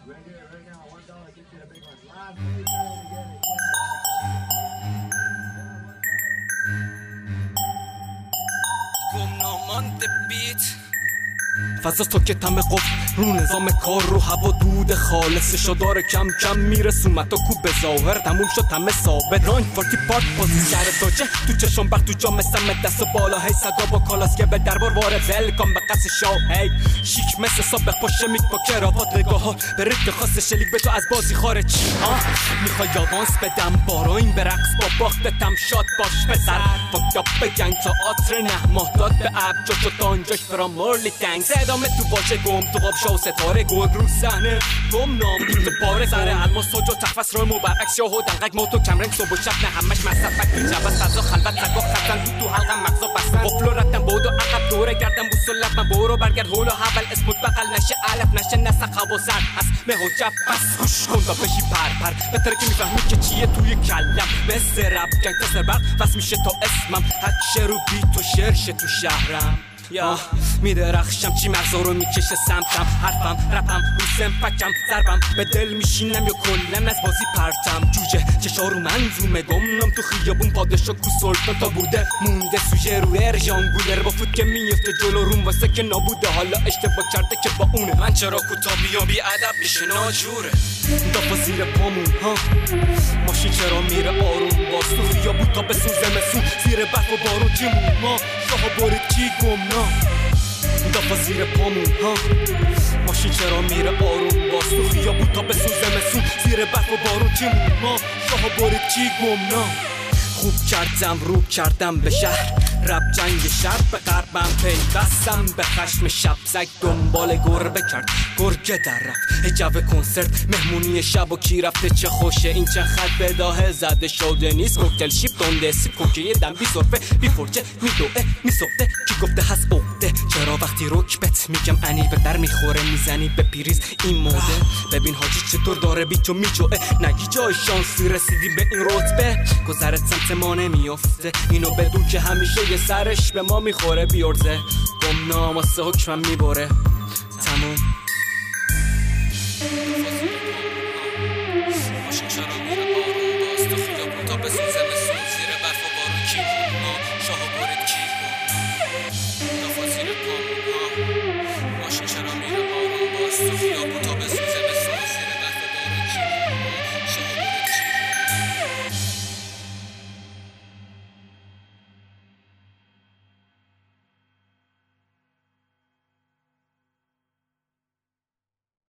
فضا تا که تم قفل رو نظام کار رو هوا دود خالصشو داره کم کم میرسون متا کو به ظاهر تموم شد همه ثابت رانگ فارتی پارک بازی سر داجه تو چشم بخت تو جام سمت دست بالا هی سگا با کالاس که به دربار واره ولکام به قصد شاه هی شیک مثل سابق پاشه میک با کراوات نگاه ها به رک خاص شلیک به تو از بازی خارج میخوای آوانس بدم باراین به رقص با باختتم شاد باش پسر فاکتاب بگنگ تا آتر نه ماهداد به عب جاشو تانجاش فرام مورلی تنگ ادامه تو باشه گم تو قاب شاو ستاره گل رو صحنه گم نام تو پاره سر الماس سوجو تخفص روی مو برعکس شاهو دنقک موتو کمرنگ صبح و شب نه همش مصفک تو جبه سزا خلوت سگا خزن تو حلقم مغزا بستن قفل و رفتم بود و عقب دوره گردم بوسلت من برو برگرد هول و حول اسمت بقل نشه علف نشه نسخ هوا سر از مه و جب بس گوش کن تا بشی پر بهتره که میفهمی که چیه توی کلم مثل رب گنگ تا سر برق وصل میشه تا اسمم حد رو بی تو شرشه تو شهرم یا میدرخشم چی مغزا رو میکشه سمتم حرفم رپم روسم پکم ضربم به دل میشینم یا کلن از بازی پرتم جوجه چشا رو منظومه گمنم تو خیابون پادشا کو سلطان تا بوده مونده سوژه رو ارژانگولر با فوت که میفته جلو روم واسه که نابوده حالا اشتباه کرده که با اونه من چرا کوتاه بی ادب میشه ناجوره دافا زیر پامون ها ماشین چرا میره آروم باز تو خیابون تا بسوزه مسون زیر برف و بارون جیمون ما شاها برید کی گمنا دافا زیر پامون ها ماشین چرا میره آروم باز تو خیابون تا بسوزه مسون زیر برف و بارون جیمون ما شاها برید کی گمنا خوب کردم رو کردم به شهر رب جنگ شب به قربم پیوستم به خشم شب زگ دنبال گربه کرد گرگه در رفت جو کنسرت مهمونی شب و کی رفته چه خوشه این چه خط بداهه زده شده نیست کوکتل شیپ دونده سیب کوکیه دم بی صرفه بی فرجه می دوه می صفته کی گفته هست عقده چرا وقتی رکبت میگم انی به در میخوره میزنی به پیریز این موده ببین حاجی چطور داره بیچو میجوه نگی جای شانسی رسیدی به این رتبه گذرت سمت ما نمیافته اینو بدون که همیشه یه سرش به ما میخوره بیارزه گمنام واسه حکمم میباره تموم